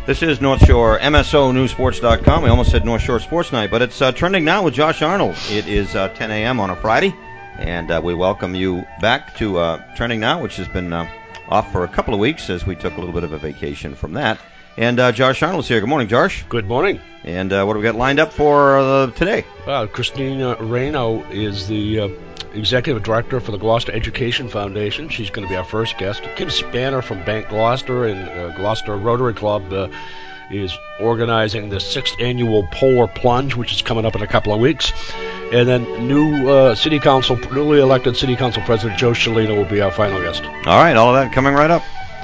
This is North Shore MSONewsSports.com. We almost said North Shore Sports Night, but it's Trending Now with Josh Arnold. It is 10 a.m. on a Friday, and we welcome you back to Trending Now, which has been off for a couple of weeks as we took a little bit of a vacation from that. And Josh Arnold's here. Good morning, Josh. Good morning. And what do we got lined up for today? Christina Reyno is the Executive Director for the Gloucester Education Foundation. She's going to be our first guest. Kim Spanner from Bank Gloucester and Gloucester Rotary Club is organizing the 6th annual Polar Plunge, which is coming up in a couple of weeks. And then newly elected City Council President Joe Scialino will be our final guest. All right, all of that coming right up.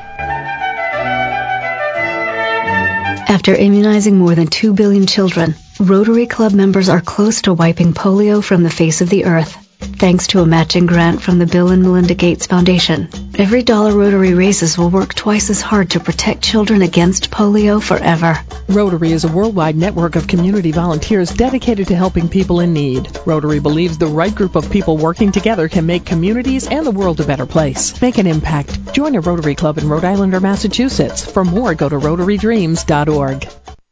After immunizing more than 2 billion children, Rotary Club members are close to wiping polio from the face of the earth, thanks to a matching grant from the Bill and Melinda Gates Foundation. Every dollar Rotary raises will work twice as hard to protect children against polio forever. Rotary is a worldwide network of community volunteers dedicated to helping people in need. Rotary believes the right group of people working together can make communities and the world a better place. Make an impact. Join a Rotary Club in Rhode Island or Massachusetts. For more, go to RotaryDreams.org.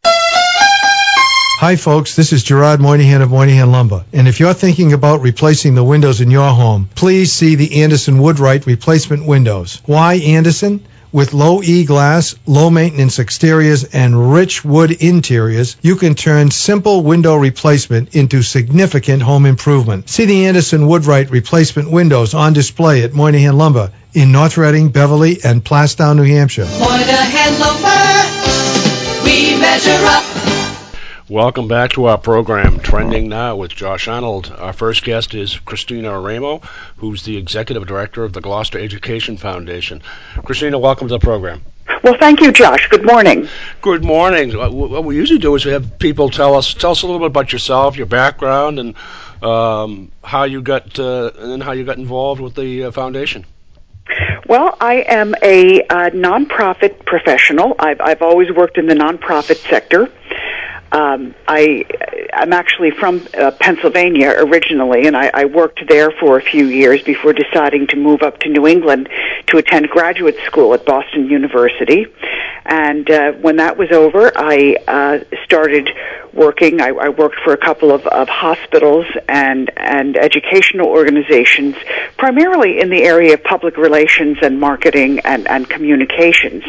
Hi folks, this is Gerard Moynihan of Moynihan Lumber, and if you're thinking about replacing the windows in your home, please see the Anderson Woodwright replacement windows. Why Anderson? With low E glass, low maintenance exteriors, and rich wood interiors, you can turn simple window replacement into significant home improvement. See the Anderson Woodwright replacement windows on display at Moynihan Lumber in North Reading, Beverly, and Plastown, New Hampshire. Moynihan Lumber, we measure up. Welcome back to our program, Trending Now with Josh Arnold. Our first guest is Christina Reyno, who's the Executive Director of the Gloucester Education Foundation. Christina, welcome to the program. Well, thank you, Josh. Good morning. Good morning. What we usually do is we have people tell us a little bit about yourself, your background, and how you got involved with the foundation. Well, I am a nonprofit professional. I've always worked in the nonprofit sector. I'm actually from Pennsylvania originally, and I worked there for a few years before deciding to move up to New England to attend graduate school at Boston University. And when that was over, I started working. I worked for a couple of hospitals and educational organizations, primarily in the area of public relations and marketing and communications.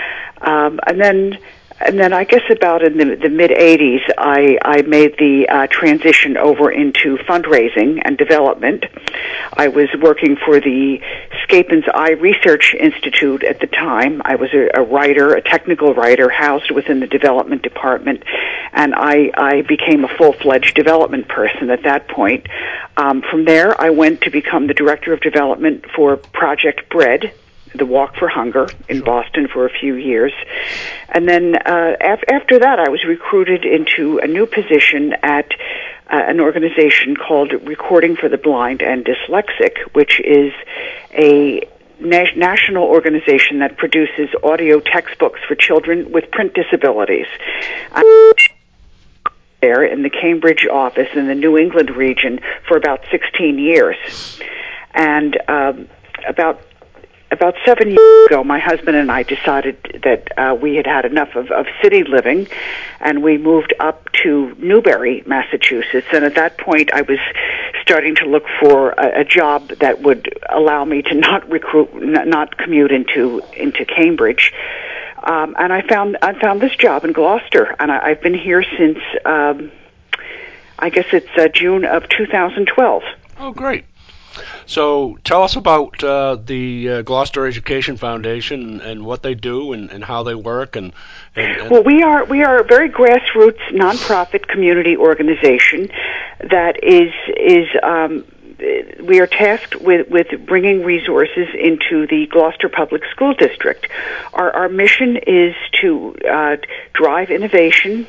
And then I guess about in the mid-'80s, I made the transition over into fundraising and development. I was working for the Scapin's Eye Research Institute at the time. I was a writer, a technical writer, housed within the development department, and I became a full-fledged development person at that point. From there, I went to become the director of development for Project Bread, the Walk for Hunger in Boston for a few years. And then after that, I was recruited into a new position at an organization called Recording for the Blind and Dyslexic, which is a national organization that produces audio textbooks for children with print disabilities. There in the Cambridge office in the New England region for about 16 years. And about 7 years ago, my husband and I decided that we had had enough of city living, and we moved up to Newbury, Massachusetts. And at that point, I was starting to look for a job that would allow me to not commute into Cambridge. And I found this job in Gloucester, and I've been here since I guess it's June of 2012. Oh, great. So tell us about the Gloucester Education Foundation and what they do and how they work. And Well, we are a very grassroots nonprofit community organization that is we are tasked with bringing resources into the Gloucester Public School District. Our mission is to drive innovation.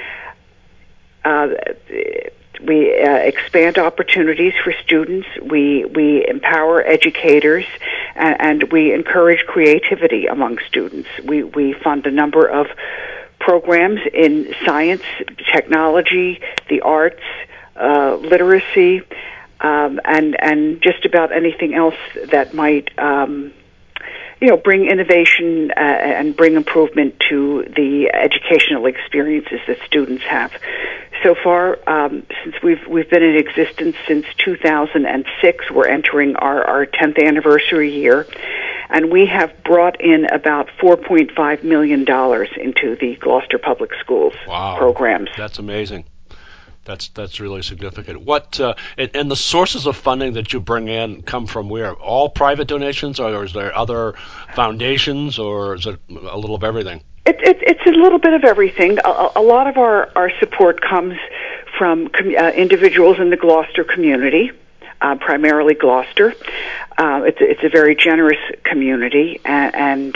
We expand opportunities for students. We empower educators, and we encourage creativity among students. We fund a number of programs in science, technology, the arts, literacy, and just about anything else that might bring innovation and bring improvement to the educational experiences that students have. So far, since we've been in existence since 2006, we're entering our 10th anniversary year, and we have brought in about $4.5 million into the Gloucester Public Schools programs. That's amazing. That's really significant. What and the sources of funding that you bring in come from where? All private donations, or is there other foundations, or is it a little of everything? It's a little bit of everything. A lot of our support comes from individuals in the Gloucester community, primarily Gloucester. It's a very generous community, and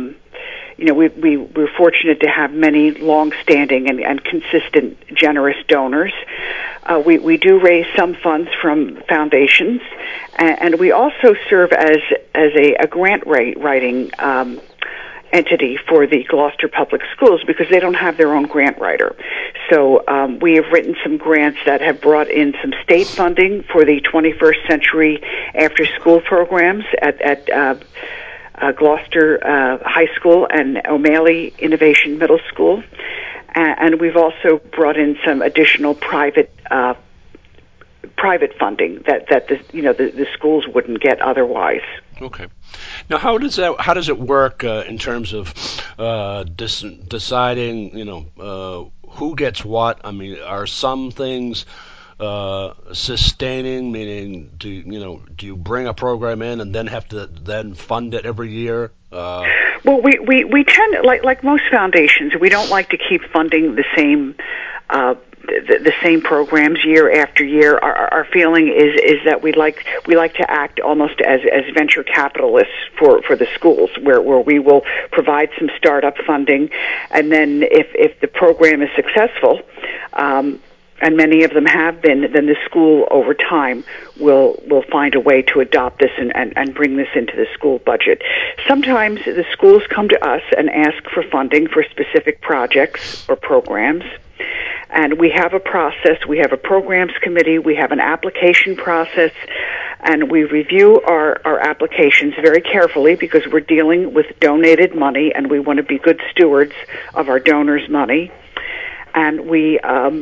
we're fortunate to have many long-standing and consistent generous donors. We do raise some funds from foundations, and we also serve as a grant writing entity for the Gloucester Public Schools because they don't have their own grant writer. So we have written some grants that have brought in some state funding for the 21st century after-school programs at Gloucester High School and O'Malley Innovation Middle School. And we've also brought in some additional private funding that the schools wouldn't get otherwise. Okay. Now, how does it work in terms of deciding, who gets what? I mean, are some things sustaining, meaning do you bring a program in and then have to then fund it every year? Well, we tend, like most foundations, we don't like to keep funding the same the same programs year after year. Our feeling is that we like to act almost as venture capitalists for the schools, where we will provide some startup funding, and then if the program is successful, and many of them have been, then the school over time will find a way to adopt this and bring this into the school budget. Sometimes the schools come to us and ask for funding for specific projects or programs. And we have a process. We have a programs committee. We have an application process. And we review our applications very carefully because we're dealing with donated money and we want to be good stewards of our donors' money. And we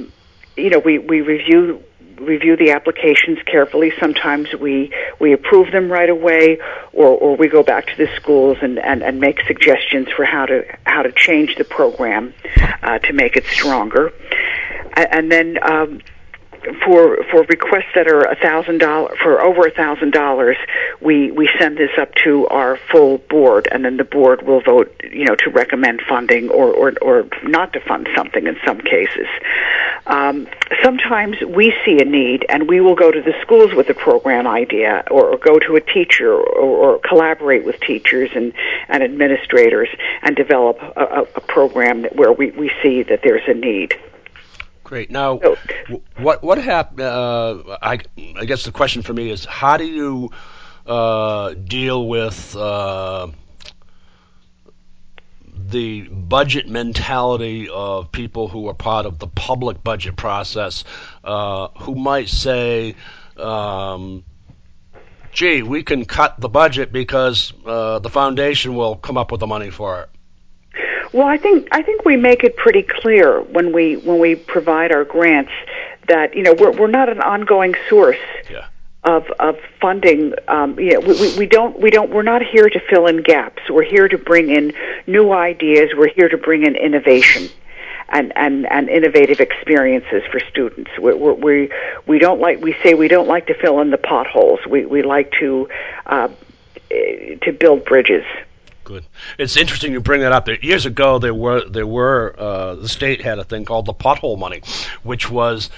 review the applications carefully. Sometimes we approve them right away, or we go back to the schools and make suggestions for how to change the program to make it stronger. And then for requests that are $1,000 for over $1,000, we send this up to our full board, and then the board will vote, to recommend funding or not to fund something in some cases. Sometimes we see a need, and we will go to the schools with a program idea, or go to a teacher, or collaborate with teachers and administrators, and develop a program where we see that there's a need. Great. Now, what happened? I guess the question for me is, how do you deal with the budget mentality of people who are part of the public budget process, who might say, "Gee, we can cut the budget because the foundation will come up with the money for it"? Well, I think we make it pretty clear when we provide our grants that we're not an ongoing source of funding. We're not here to fill in gaps. We're here to bring in new ideas. We're here to bring in innovation and innovative experiences for students. We don't like to fill in the potholes. We like to build bridges. Good. It's interesting you bring that up. Years ago, there were the state had a thing called the pothole money, which was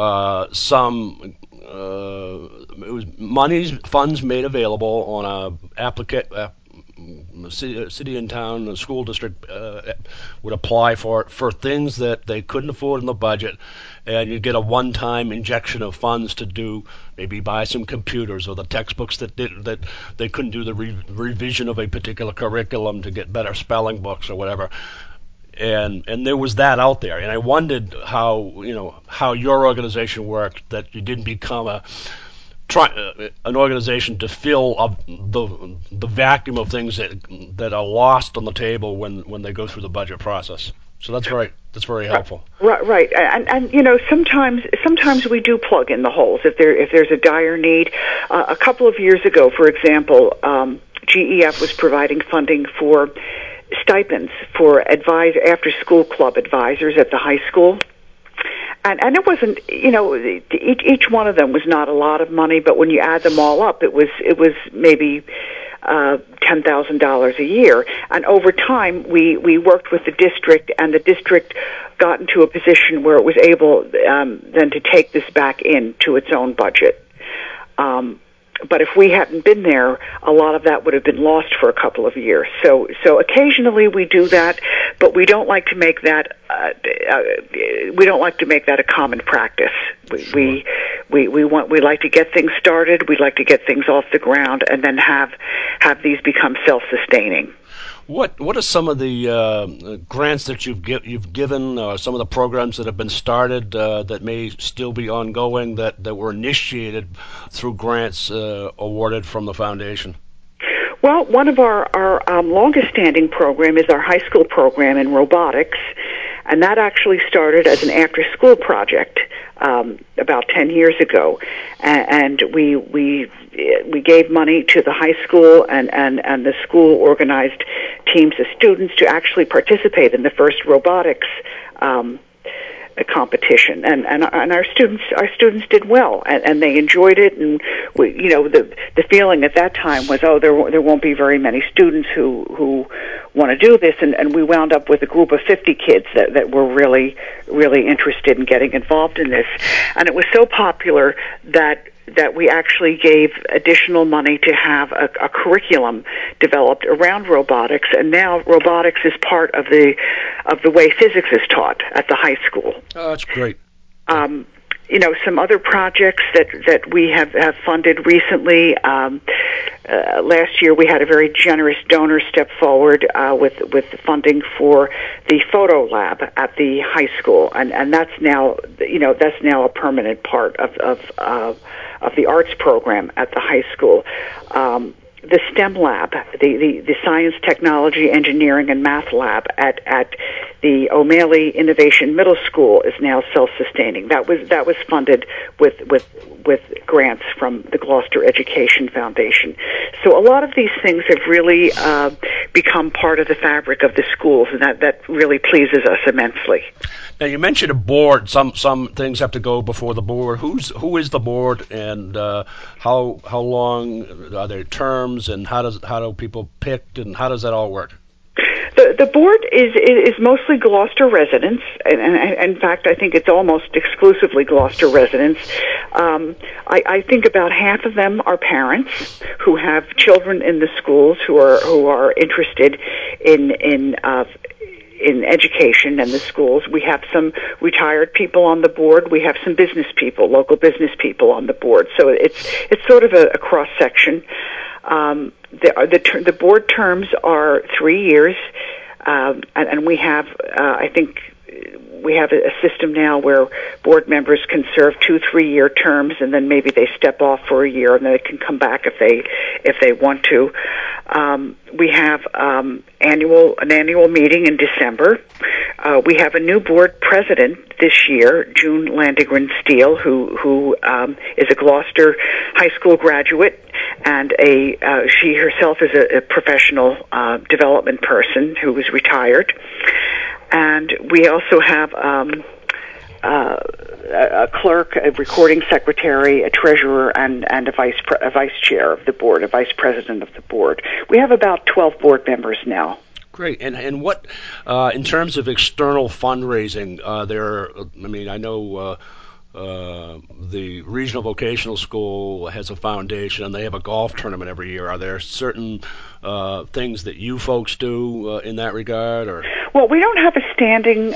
funds made available on a city and town, a school district would apply for things that they couldn't afford in the budget, and you get a one-time injection of funds to do, maybe buy some computers or the textbooks that they couldn't do the revision of a particular curriculum to get better spelling books or whatever. And there was that out there, and I wondered how your organization worked, that you didn't become a an organization to fill the vacuum of things that are lost on the table when they go through the budget process. So that's very helpful. Right, and sometimes we do plug in the holes if there's a dire need. A couple of years ago, for example, GEF was providing funding for stipends for after-school club advisors at the high school. And it wasn't, each one of them was not a lot of money, but when you add them all up, it was maybe $10,000 a year. And over time, we worked with the district, and the district got into a position where it was able then to take this back into its own budget. But if we hadn't been there, a lot of that would have been lost for a couple of years. So occasionally we do that, but we don't like to make that a common practice. We like to get things started. We like to get things off the ground, and then have these become self-sustaining. What are some of the grants that you've given, some of the programs that have been started that may still be ongoing that were initiated through grants awarded from the foundation? Well, one of our longest-standing program is our high school program in robotics, and that actually started as an after-school project about 10 years ago, and we gave money to the high school, and the school organized teams of students to actually participate in the first robotics competition, and our students did well, and they enjoyed it, and the feeling at that time was, there won't be very many students who want to do this, and we wound up with a group of 50 kids that were really interested in getting involved in this, and it was so popular that we actually gave additional money to have a curriculum developed around robotics, and now robotics is part of the way physics is taught at the high school. Oh, that's great. Some other projects that we have funded recently. Last year, we had a very generous donor step forward with funding for the photo lab at the high school, and that's now a permanent part of the arts program at the high school. The STEM lab, the Science, Technology, Engineering, and Math lab at the O'Malley Innovation Middle School is now self-sustaining. That was funded with grants from the Gloucester Education Foundation. So a lot of these things have really become part of the fabric of the schools, and that really pleases us immensely. Now, you mentioned a board. Some things have to go before the board. Who is the board, and how long are their terms, and how do people pick, and how does that all work? The board is mostly Gloucester residents, and in fact, I think it's almost exclusively Gloucester residents. I think about half of them are parents who have children in the schools who are interested in education and the schools. We have some retired people on the board. We have some business people, local business people on the board. So it's sort of a cross section. The board terms are 3 years, and we have I think we have a system now where board members can serve 2 3-year terms, and then maybe they step off for a year, and then they can come back if they want to. We have an annual meeting in December. We have a new board president this year, June Landegren Steele, who is a Gloucester high school graduate, and she herself is a professional development person who was retired. And we also have a clerk, a recording secretary, a treasurer, and a vice chair of the board, a vice president of the board. We have about 12 board members now. Great. And what, in terms of external fundraising, I know the Regional Vocational School has a foundation, and they have a golf tournament every year. Are there certain things that you folks do in that regard, or? Well, we don't have a standing,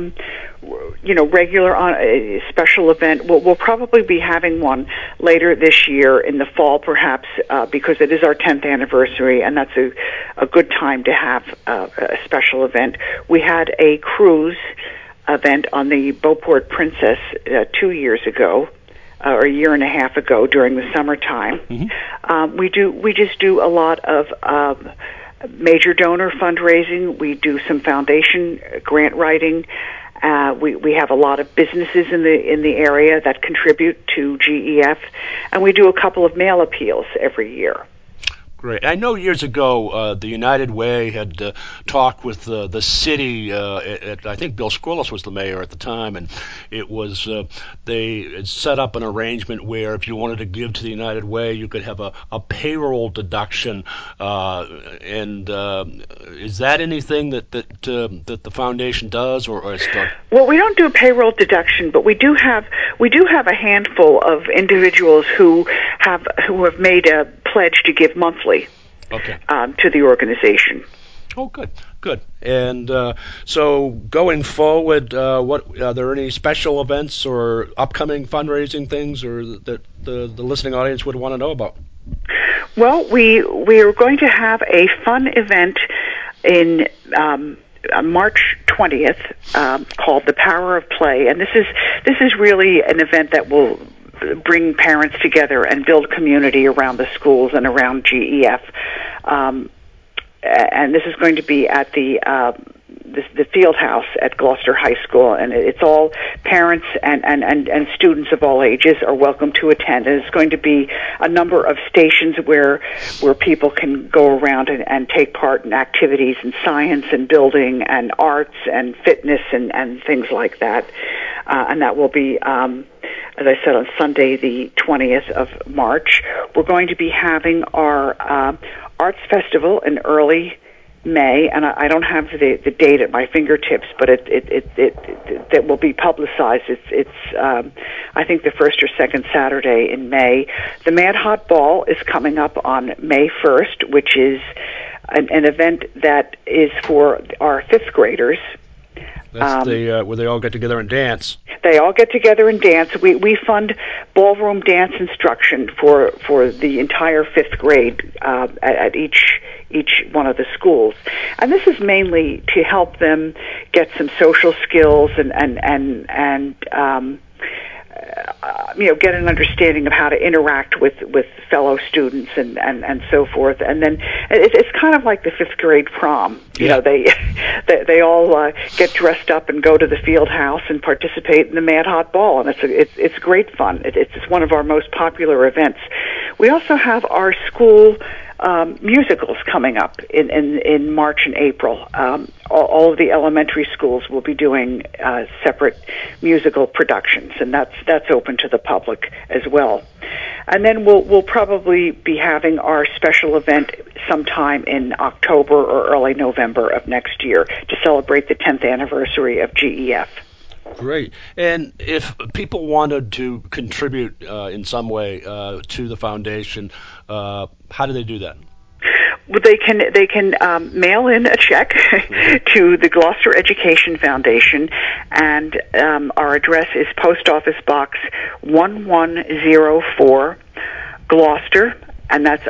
regular special event. We'll probably be having one later this year in the fall, perhaps, because it is our 10th anniversary, and that's a good time to have a special event. We had a cruise event on the Beauport Princess 2 years ago, or a year and a half ago during the summertime. Mm-hmm. We just do a lot of major donor fundraising. We do some foundation grant writing. We have a lot of businesses in the area that contribute to GEF, and we do a couple of mail appeals every year. Great. I know years ago the United Way had talked with the city. I think Bill Squillis was the mayor at the time, and it was they had set up an arrangement where if you wanted to give to the United Way, you could have a payroll deduction. And is that anything that the foundation does, or is it? Well, we don't do a payroll deduction, but we do have a handful of individuals who have made a pledge to give monthly. Okay. To the organization. Oh, good. And so going forward, what are there any special events or upcoming fundraising things, or that the listening audience would want to know about? Well, we are going to have a fun event in March 20th called The Power of Play, and this is really an event that will bring parents together and build community around the schools and around GEF. And this is going to be at the field house at Gloucester High School, and it's all parents and students of all ages are welcome to attend. And it's going to be a number of stations where people can go around and take part in activities in science and building and arts and fitness and things like that. And that will be, as I said, on Sunday, the 20th of March. We're going to be having our Arts Festival in early May, and I don't have the date at my fingertips, but it will be publicized. It's I think the first or second Saturday in May. The Mad Hot Ball is coming up on May 1st, which is an event that is for our fifth graders. That's where they all get together and dance. They all get together and dance. We fund ballroom dance instruction for the entire fifth grade at each one of the schools, and this is mainly to help them get some social skills and get an understanding of how to interact with fellow students and so forth. And then it's kind of like the fifth grade prom. You know, they all get dressed up and go to the field house and participate in the Mad Hot Ball, and it's great fun. It's one of our most popular events. We also have our school musicals coming up in March and April. All of the elementary schools will be doing separate musical productions, and that's open to the public as well. And then we'll probably be having our special event sometime in October or early November of next year to celebrate the 10th anniversary of GEF. Great. And if people wanted to contribute in some way to the foundation, how do they do that? Well, they can mail in a check to the Gloucester Education Foundation, and our address is Post Office Box 1104, Gloucester, and that's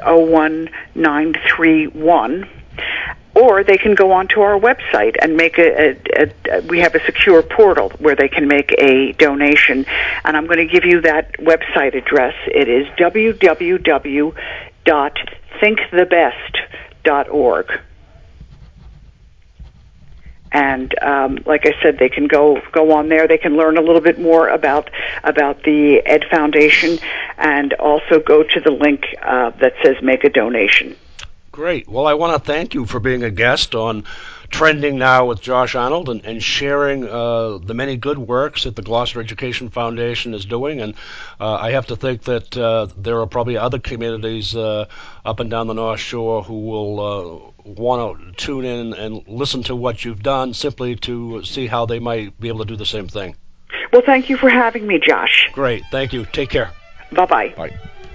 01931. Or they can go onto our website and make we have a secure portal where they can make a donation. And I'm going to give you that website address. It is www.thinkthebest.org. And like I said, they can go on there. They can learn a little bit more about the Ed Foundation, and also go to the link that says make a donation. Great. Well, I want to thank you for being a guest on Trending Now with Josh Arnold and sharing the many good works that the Gloucester Education Foundation is doing. And I have to think that there are probably other communities up and down the North Shore who will want to tune in and listen to what you've done, simply to see how they might be able to do the same thing. Well, thank you for having me, Josh. Great. Thank you. Take care. Bye-bye. Bye.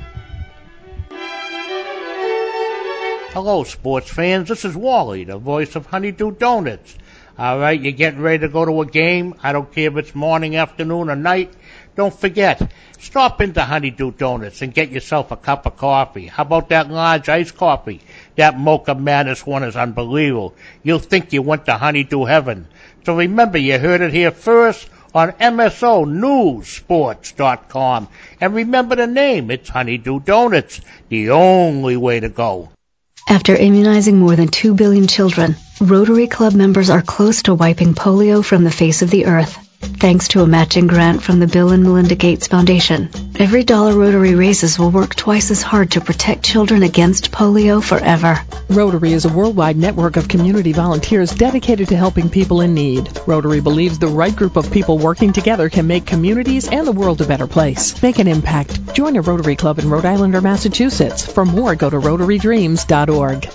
Hello, sports fans. This is Wally, the voice of Honeydew Donuts. All right, you're getting ready to go to a game. I don't care if it's morning, afternoon, or night. Don't forget, stop into Honeydew Donuts and get yourself a cup of coffee. How about that large iced coffee? That Mocha Madness one is unbelievable. You'll think you went to Honeydew Heaven. So remember, you heard it here first on MSONewsSports.com. And remember the name, it's Honeydew Donuts, the only way to go. After immunizing more than 2 billion children, Rotary Club members are close to wiping polio from the face of the earth, thanks to a matching grant from the Bill and Melinda Gates Foundation. Every dollar Rotary raises will work twice as hard to protect children against polio forever. Rotary is a worldwide network of community volunteers dedicated to helping people in need. Rotary believes the right group of people working together can make communities and the world a better place. Make an impact. Join a Rotary Club in Rhode Island or Massachusetts. For more, go to rotarydreams.org.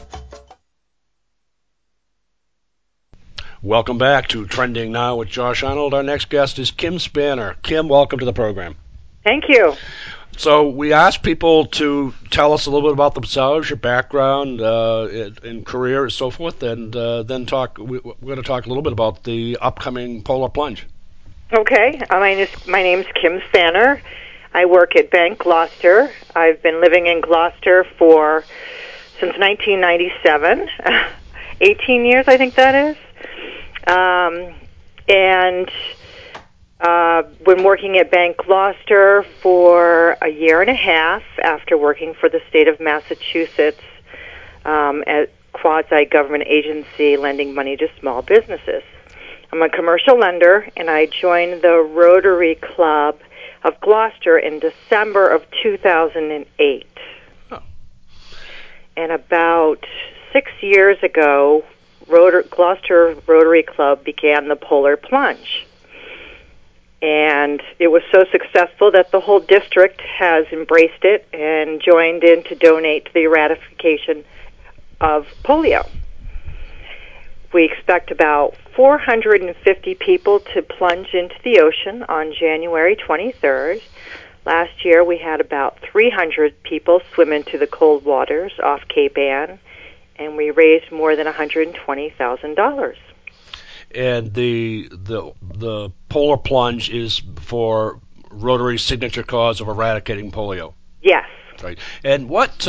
Welcome back to Trending Now with Josh Arnold. Our next guest is Kim Spanner. Kim, welcome to the program. Thank you. So we asked people to tell us a little bit about themselves, your background in career and so forth, and then we're going to talk a little bit about the upcoming Polar Plunge. Okay. My name's Kim Spanner. I work at Bank Gloucester. I've been living in Gloucester since 1997. 18 years, I think that is. And been working at Bank Gloucester for a year and a half after working for the state of Massachusetts at quasi-government agency lending money to small businesses. I'm a commercial lender, and I joined the Rotary Club of Gloucester in December of 2008. Oh. And about 6 years ago, Gloucester Rotary Club began the Polar Plunge. And it was so successful that the whole district has embraced it and joined in to donate to the eradication of polio. We expect about 450 people to plunge into the ocean on January 23rd. Last year we had about 300 people swim into the cold waters off Cape Ann, and we raised more than $120,000. And the Polar Plunge is for Rotary's signature cause of eradicating polio. Yes. Right. And what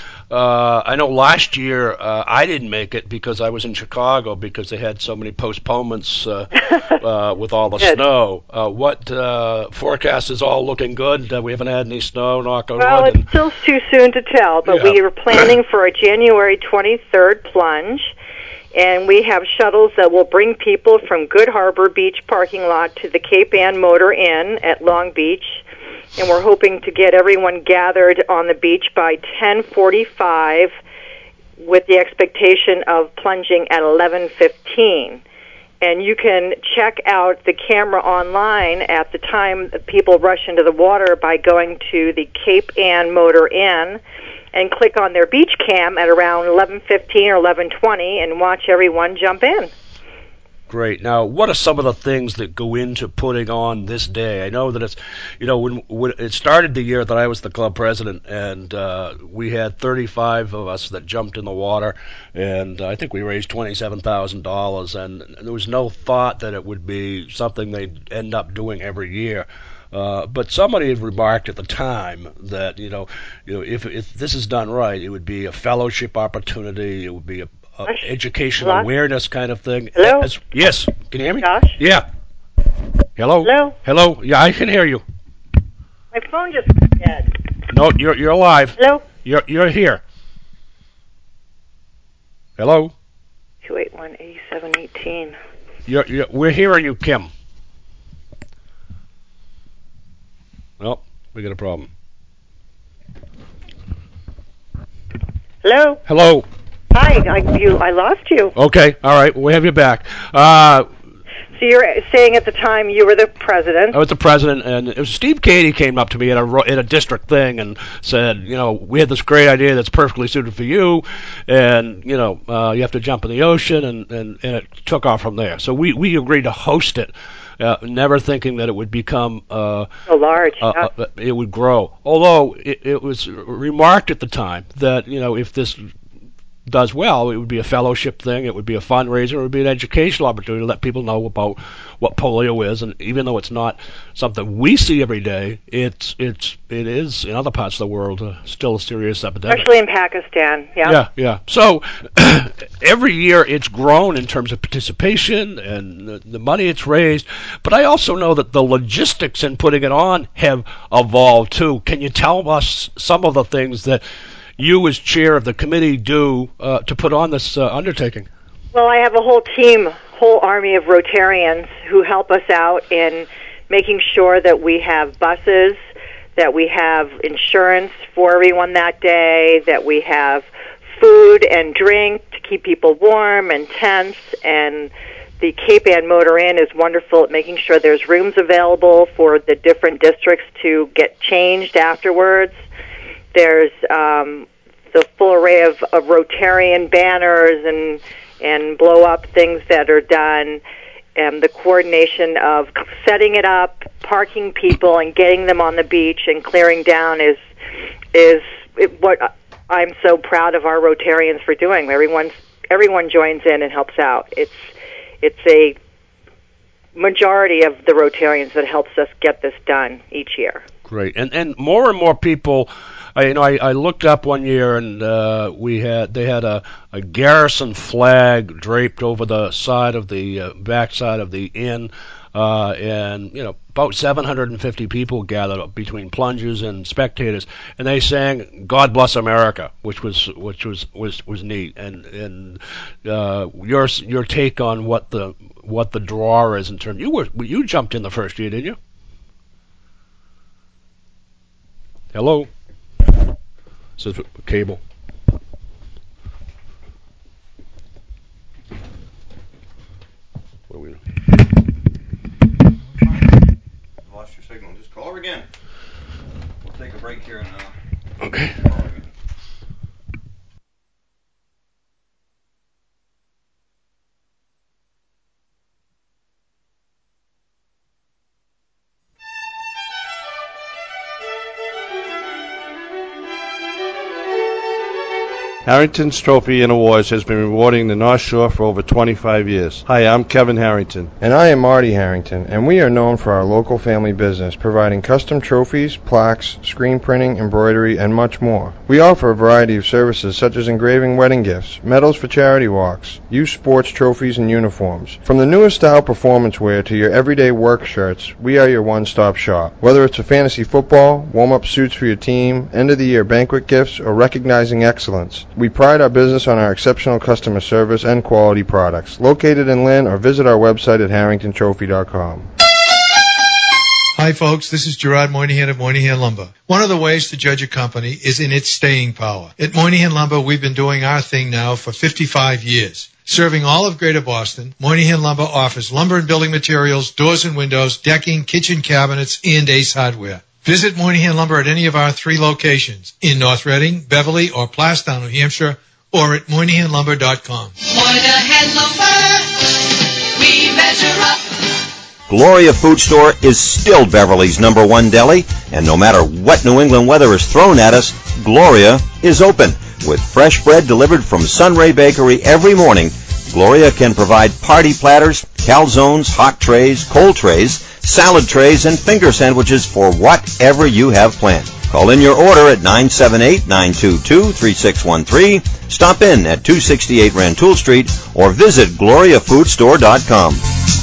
I know last year I didn't make it because I was in Chicago because they had so many postponements with all the snow. What forecast is all looking good? We haven't had any snow, knock on wood. Well, it's still too soon to tell, but we were planning for a January 23rd plunge, and we have shuttles that will bring people from Good Harbor Beach parking lot to the Cape Ann Motor Inn at Long Beach. And we're hoping to get everyone gathered on the beach by 10:45 with the expectation of plunging at 11:15. And you can check out the camera online at the time people rush into the water by going to the Cape Ann Motor Inn and click on their beach cam at around 11:15 or 11:20 and watch everyone jump in. Great. Now, what are some of the things that go into putting on this day? I know that it's, when it started the year that I was the club president, and we had 35 of us that jumped in the water, and I think we raised $27,000, and there was no thought that it would be something they'd end up doing every year. But somebody had remarked at the time that if this is done right, it would be a fellowship opportunity. It would be a educational awareness kind of thing. Hello? Yes. Can you hear me? Josh? Yeah. Hello? Hello? Hello? Yeah, I can hear you. My phone just went dead. No, you're alive. Hello? You're here. Hello? 281-8718. We're hearing you, Kim. Well, we got a problem. Hello? Hello? Hi, I lost you. Okay, all right, we have you back. So you're saying at the time you were the president? I was the president, and it was Steve Cady came up to me at a district thing and said, we had this great idea that's perfectly suited for you, and you have to jump in the ocean, and it took off from there. So we agreed to host it. Never thinking that it would become so large. It would grow. Although it was remarked at the time that if this does well, it would be a fellowship thing, it would be a fundraiser, it would be an educational opportunity to let people know about what polio is. And even though it's not something we see every day, it is in other parts of the world still a serious epidemic. Especially in Pakistan. Yeah. So every year it's grown in terms of participation and the money it's raised. But I also know that the logistics in putting it on have evolved too. Can you tell us some of the things that you as chair of the committee do to put on this undertaking? Well, I have a whole army of Rotarians who help us out in making sure that we have buses, that we have insurance for everyone that day, that we have food and drink to keep people warm, and tents, and the Cape Ann Motor Inn is wonderful at making sure there's rooms available for the different districts to get changed afterwards. There's the full array of Rotarian banners and blow-up things that are done, and the coordination of setting it up, parking people, and getting them on the beach and clearing down is what I'm so proud of our Rotarians for doing. Everyone joins in and helps out. It's a majority of the Rotarians that helps us get this done each year. Great, and more people. I looked up one year and they had a Garrison flag draped over the side of the backside of the inn, and about 750 people gathered up between plungers and spectators, and they sang "God Bless America," which was neat. And your take on what the draw is in terms. You jumped in the first year, didn't you? Hello. Says cable. What are we doing? Lost your signal. Just call her again. We'll take a break here and okay. Call her again. Harrington's Trophy and Awards has been rewarding the North Shore for over 25 years. Hi, I'm Kevin Harrington. And I am Marty Harrington, and we are known for our local family business, providing custom trophies, plaques, screen printing, embroidery, and much more. We offer a variety of services such as engraving wedding gifts, medals for charity walks, youth sports trophies, and uniforms. From the newest style performance wear to your everyday work shirts, we are your one-stop shop. Whether it's a fantasy football, warm-up suits for your team, end-of-the-year banquet gifts, or recognizing excellence, we pride our business on our exceptional customer service and quality products. Located in Lynn, or visit our website at harringtontrophy.com. Hi, folks. This is Gerard Moynihan of Moynihan Lumber. One of the ways to judge a company is in its staying power. At Moynihan Lumber, we've been doing our thing now for 55 years. Serving all of Greater Boston, Moynihan Lumber offers lumber and building materials, doors and windows, decking, kitchen cabinets, and Ace Hardware. Visit Moynihan Lumber at any of our 3 locations in North Reading, Beverly, or Plastown, New Hampshire, or at MoynihanLumber.com. Moynihan Lumber, we measure up. Gloria Food Store is still Beverly's #1 deli, and no matter what New England weather is thrown at us, Gloria is open. With fresh bread delivered from Sunray Bakery every morning, Gloria can provide party platters, calzones, hot trays, cold trays, salad trays, and finger sandwiches for whatever you have planned. Call in your order at 978-922-3613, stop in at 268 Rantoul Street, or visit GloriaFoodStore.com.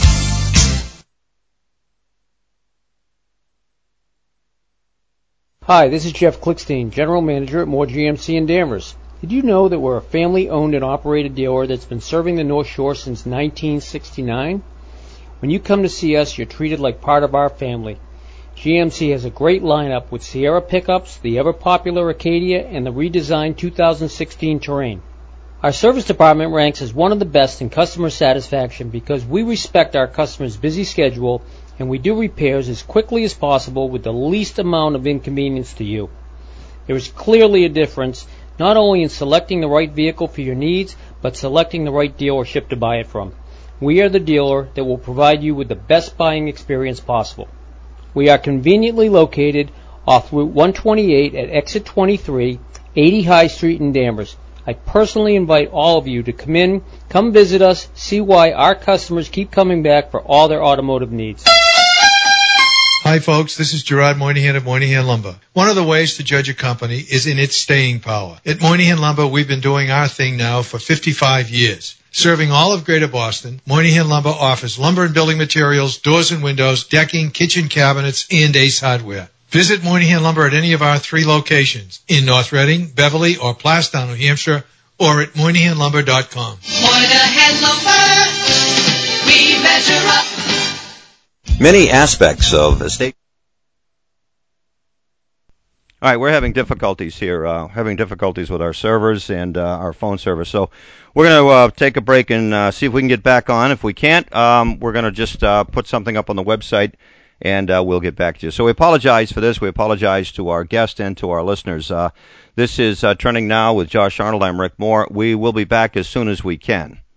Hi, this is Jeff Klickstein, General Manager at Moore GMC in Danvers. Did you know that we're a family-owned and operated dealer that's been serving the North Shore since 1969? When you come to see us, you're treated like part of our family. GMC has a great lineup with Sierra pickups, the ever-popular Acadia, and the redesigned 2016 Terrain. Our service department ranks as one of the best in customer satisfaction because we respect our customers' busy schedule and we do repairs as quickly as possible with the least amount of inconvenience to you. There is clearly a difference not only in selecting the right vehicle for your needs, but selecting the right dealership to buy it from. We are the dealer that will provide you with the best buying experience possible. We are conveniently located off Route 128 at Exit 23, 80 High Street in Danvers. I personally invite all of you to come visit us, see why our customers keep coming back for all their automotive needs. Hi, folks. This is Gerard Moynihan of Moynihan Lumber. One of the ways to judge a company is in its staying power. At Moynihan Lumber, we've been doing our thing now for 55 years. Serving all of Greater Boston, Moynihan Lumber offers lumber and building materials, doors and windows, decking, kitchen cabinets, and Ace Hardware. Visit Moynihan Lumber at any of our 3 locations in North Reading, Beverly, or Plastown, New Hampshire, or at MoynihanLumber.com. Moynihan Lumber, we measure up. Many aspects of estate. All right, we're having difficulties here, having difficulties with our servers and our phone service. So we're going to take a break and see if we can get back on. If we can't, we're going to just put something up on the website, and we'll get back to you. So we apologize for this. We apologize to our guest and to our listeners. This is Trending Now with Josh Arnold. I'm Rick Moore. We will be back as soon as we can.